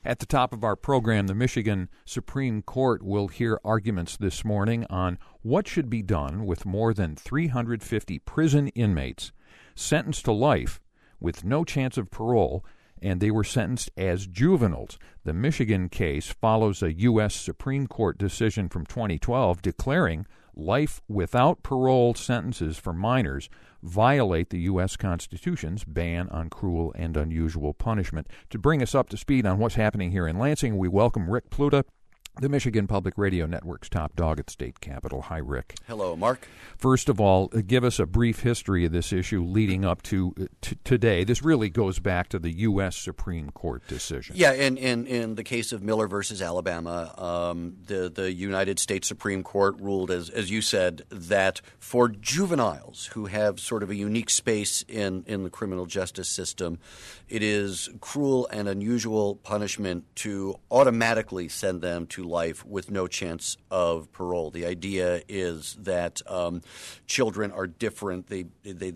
At the top of our program, the Michigan Supreme Court will hear arguments this morning on what should be done with more than 350 prison inmates sentenced to life with no chance of parole, and they were sentenced as juveniles. The Michigan case follows a U.S. Supreme Court decision from 2012 declaring life without parole sentences for minors violate the U.S. Constitution's ban on cruel and unusual punishment. To bring us up to speed on what's happening here in Lansing, we welcome Rick Pluta, the Michigan Public Radio Network's top dog at the state capitol. Hi, Rick. Hello, Mark. First of all, give us a brief history of this issue leading up to today. This really goes back to the U.S. Supreme Court decision. Yeah, in the case of Miller versus Alabama, the United States Supreme Court ruled, as you said, that for juveniles who have sort of a unique space in the criminal justice system, it is cruel and unusual punishment to automatically send them to life with no chance of parole. The idea is that children are different. They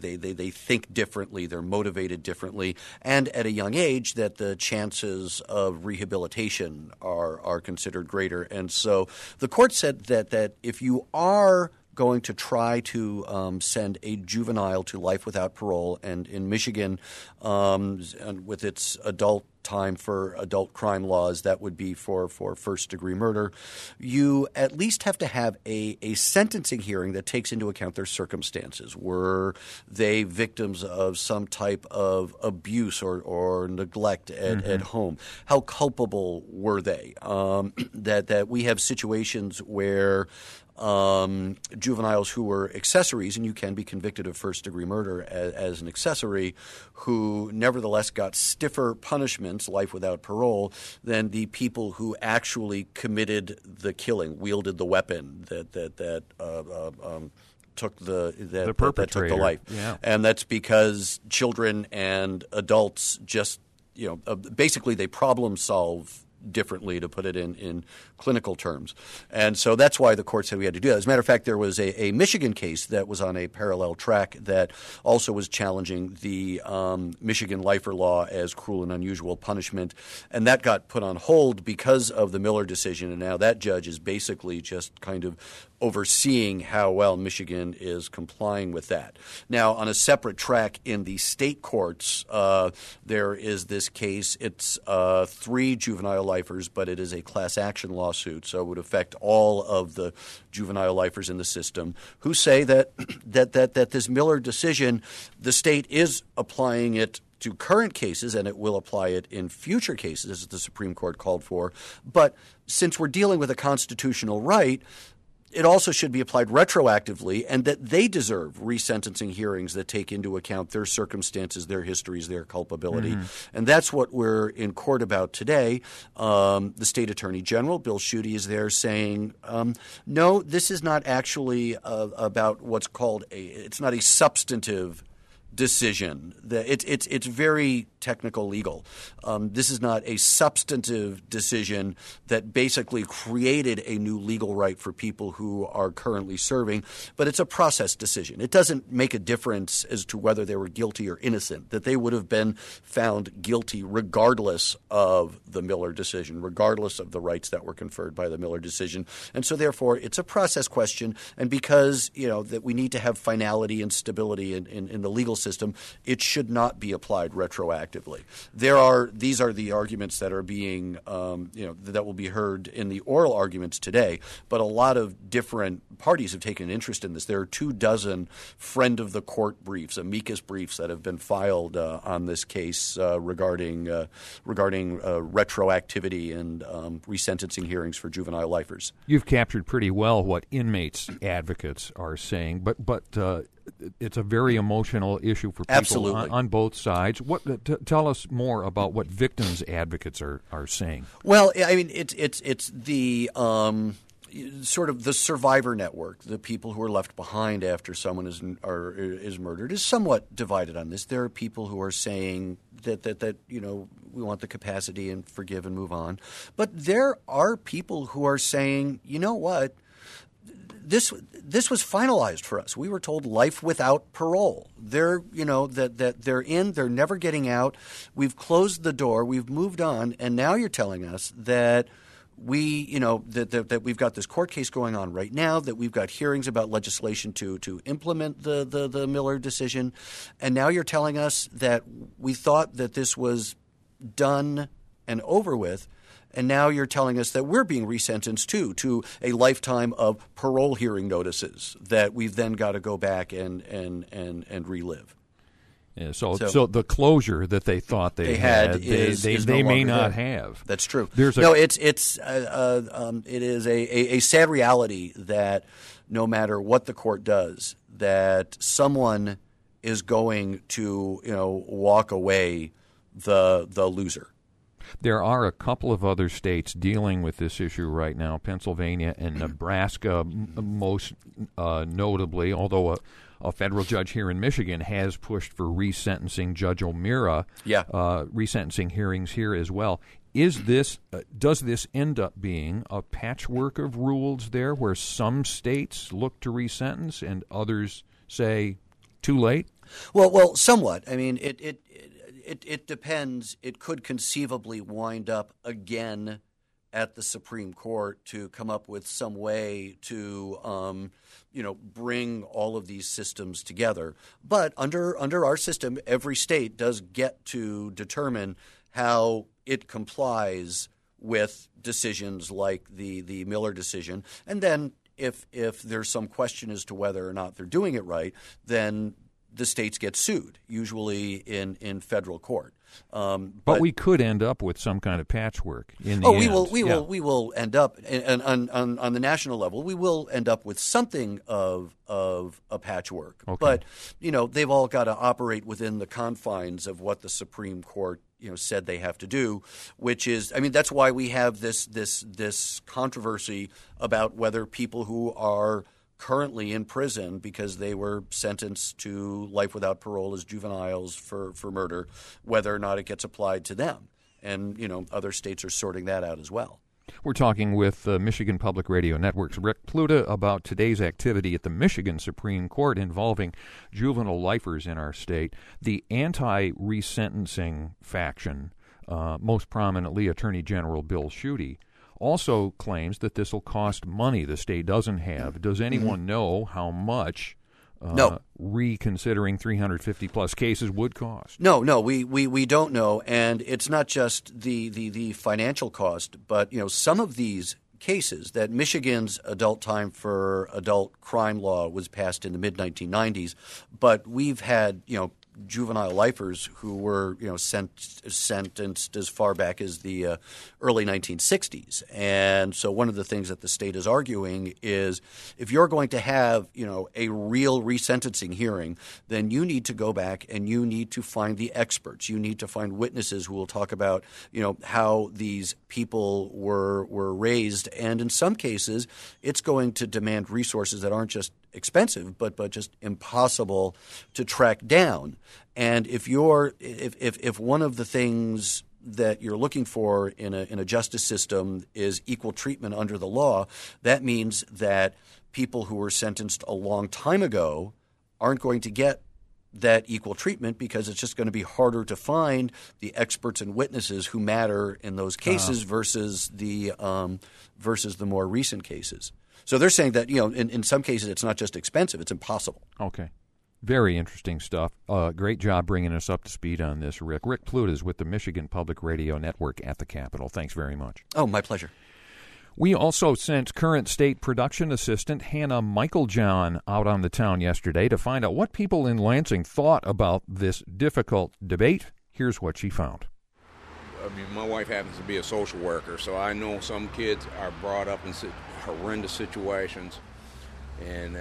think differently. They're motivated differently. And at a young age that the chances of rehabilitation are considered greater. And so the court said that if you are going to try to send a juvenile to life without parole, and in Michigan, and with its adult time for adult crime laws, that would be for first-degree murder, you at least have to have a sentencing hearing that takes into account their circumstances. Were they victims of some type of abuse or neglect at home? How culpable were they? That we have situations where juveniles who were accessories, and you can be convicted of first-degree murder as an accessory, who nevertheless got stiffer punishments, life without parole, than the people who actually committed the killing, wielded the weapon that took the life. Yeah. And that's because children and adults just basically they problem solve differently, to put it in clinical terms. And so that's why the court said we had to do that. As a matter of fact, there was a Michigan case that was on a parallel track that also was challenging the Michigan lifer law as cruel and unusual punishment, and that got put on hold because of the Miller decision, and now that judge is basically just kind of overseeing how well Michigan is complying with that. Now, on a separate track in the state courts, there is this case. It's 3 juvenile lifers, but it is a class action lawsuit, so it would affect all of the juvenile lifers in the system, who say that this Miller decision, the state is applying it to current cases, and it will apply it in future cases, as the Supreme Court called for. But since we're dealing with a constitutional right, it also should be applied retroactively, and that they deserve resentencing hearings that take into account their circumstances, their histories, their culpability. And that's what we're in court about today. The State Attorney General, Bill Schuette, is there saying, no, this is not actually about what's called it's not a substantive decision. It's very technical legal. This is not a substantive decision that basically created a new legal right for people who are currently serving, but it's a process decision. It doesn't make a difference as to whether they were guilty or innocent, that they would have been found guilty regardless of the Miller decision, regardless of the rights that were conferred by the Miller decision. And so therefore it's a process question, and because that we need to have finality and stability in the legal system, it should not be applied retroactively. These are the arguments that are being that will be heard in the oral arguments today. But a lot of different parties have taken an interest in this. There are 24 friend of the court briefs, amicus briefs, that have been filed on this case regarding retroactivity and resentencing hearings for juvenile lifers. You've captured pretty well what inmates advocates are saying, but it's a very emotional issue for people on both sides. Tell us more about what victims advocates are saying. Well, I mean, it's the sort of the survivor network, the people who are left behind after someone is murdered, is somewhat divided on this. There are people who are saying that we want the capacity and forgive and move on, but there are people who are saying, you know what? this was finalized for us. We were told life without parole. They're that they're in. They're never getting out. We've closed the door. We've moved on, and now you're telling us that that we've got this court case going on right now, that we've got hearings about legislation to implement the Miller decision, and now you're telling us that we thought that this was done and over with, and now you're telling us that we're being resentenced to a lifetime of parole hearing notices that we've then got to go back and relive. Yeah, so the closure that they thought they had is they no may longer not there. have. That's true. It is a sad reality that no matter what the court does, that someone is going to walk away the loser. There are a couple of other states dealing with this issue right now, Pennsylvania and Nebraska most notably, although a federal judge here in Michigan has pushed for resentencing. Judge O'Meara, resentencing hearings here as well. Does this end up being a patchwork of rules there where some states look to resentence and others say too late? Well, somewhat. I mean, it depends. It could conceivably wind up again at the Supreme Court to come up with some way to bring all of these systems together. But under our system, every state does get to determine how it complies with decisions like the Miller decision. And then if there's some question as to whether or not they're doing it right, then the states get sued, usually in federal court. But we could end up with some kind of patchwork in the end. We will end up on the national level. We will end up with something of a patchwork. Okay. But they've all got to operate within the confines of what the Supreme Court said they have to do, which is, that's why we have this controversy about whether people who are currently in prison because they were sentenced to life without parole as juveniles for murder, whether or not it gets applied to them. And, other states are sorting that out as well. We're talking with Michigan Public Radio Network's Rick Pluta about today's activity at the Michigan Supreme Court involving juvenile lifers in our state. The anti-resentencing faction, most prominently Attorney General Bill Schuette, also claims that this will cost money the state doesn't have. Does anyone know how much reconsidering 350-plus cases would cost? No, we don't know, and it's not just the financial cost, but some of these cases that Michigan's adult time for adult crime law was passed in the mid-1990s, but we've had juvenile lifers who were sentenced as far back as the early 1960s. And so one of the things that the state is arguing is if you're going to have a real resentencing hearing, then you need to go back and you need to find the experts. You need to find witnesses who will talk about how these people were raised. And in some cases, it's going to demand resources that aren't just expensive, but just impossible to track down. And if one of the things that you're looking for in a justice system is equal treatment under the law, that means that people who were sentenced a long time ago aren't going to get that equal treatment because it's just going to be harder to find the experts and witnesses who matter in those cases versus the more recent cases. So they're saying that in some cases it's not just expensive; it's impossible. Okay, very interesting stuff. Great job bringing us up to speed on this, Rick. Rick Pluta is with the Michigan Public Radio Network at the Capitol. Thanks very much. Oh, my pleasure. We also sent current state production assistant Hannah Michaeljohn out on the town yesterday to find out what people in Lansing thought about this difficult debate. Here's what she found. My wife happens to be a social worker, so I know some kids are brought up in horrendous situations. And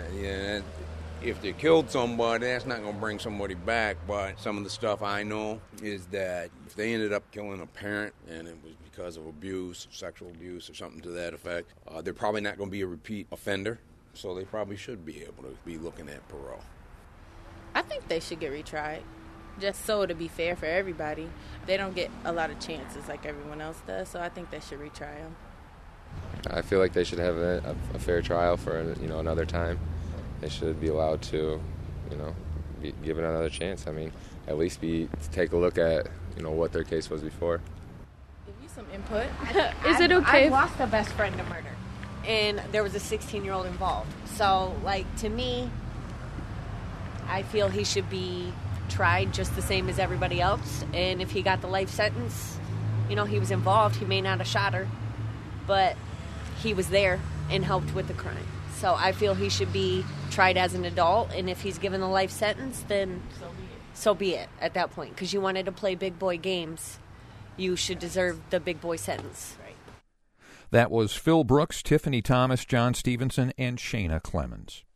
if they killed somebody, that's not going to bring somebody back. But some of the stuff I know is that if they ended up killing a parent and it was because of abuse, sexual abuse or something to that effect, they're probably not going to be a repeat offender. So they probably should be able to be looking at parole. I think they should get retried, just so to be fair for everybody. They don't get a lot of chances like everyone else does, so I think they should retry them. I feel like they should have a fair trial for another time. They should be allowed to, be given another chance. I mean, at least take a look at what their case was before. Give you some input. Is it okay? I've lost a best friend to murder, and there was a 16-year-old involved. So, to me, I feel he should be tried just the same as everybody else. And if he got the life sentence, he was involved. He may not have shot her, but he was there and helped with the crime. So I feel he should be tried as an adult, and if he's given a life sentence, then so be it at that point. Because you wanted to play big boy games, you should deserve the big boy sentence. Right. That was Phil Brooks, Tiffany Thomas, John Stevenson, and Shana Clemens.